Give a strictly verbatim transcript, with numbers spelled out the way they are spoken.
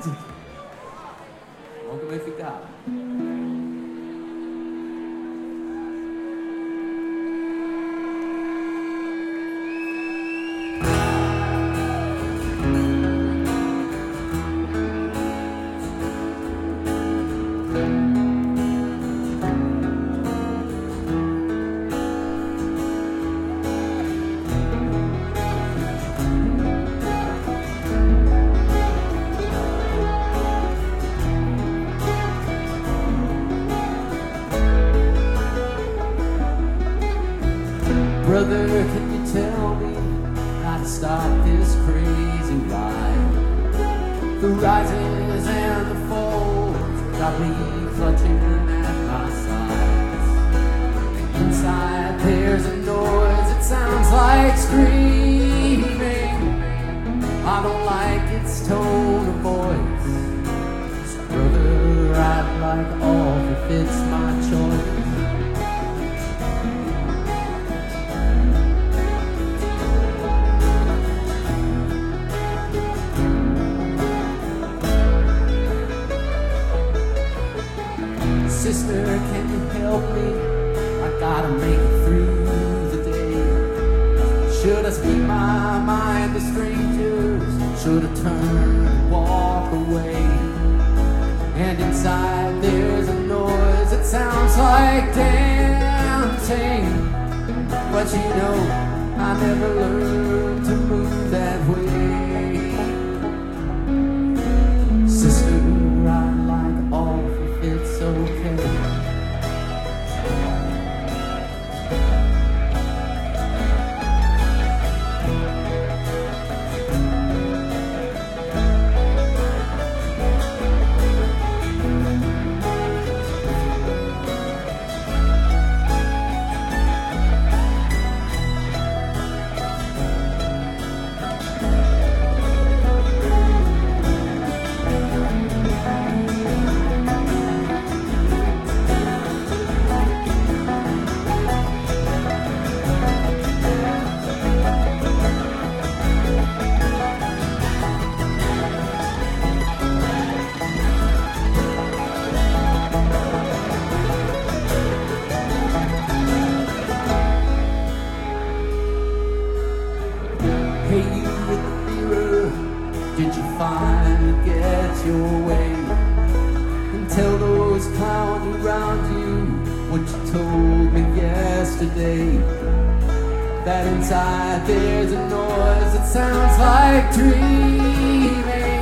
Vamos come ficar. Brother, can you tell me how to stop this crazy ride? The rises and the falls got me clutching at my sides. Inside there's a noise, it sounds like screaming. I don't like its tone of voice. So brother, I'd like off if it's my choice. Sister, can you help me? I gotta make it through the day. Should I speak my mind to strangers? Should I turn and walk away? And inside there's a noise that sounds like dancing. But you know, I never learned to move that way. Sister, I'd like off if it's okay. Hey, you in the mirror, did you finally get your way? And tell those clowns around you what you told me yesterday. That inside there's a noise that sounds like dreaming.